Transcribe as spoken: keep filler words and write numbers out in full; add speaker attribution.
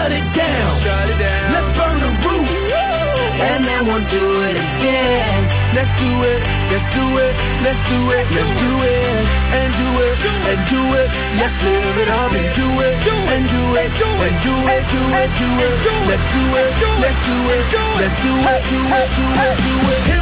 Speaker 1: shut it down.
Speaker 2: Shut it down.
Speaker 1: Let's burn the roof, and then we'll do it again.
Speaker 2: Let's do it, let's do it, let's do it, let's do it, and do it, and do it. Let's live it up and do it, and do it, and do it, do it, do it. Let's do it, let's do it, let's do it, do it, do it, do it.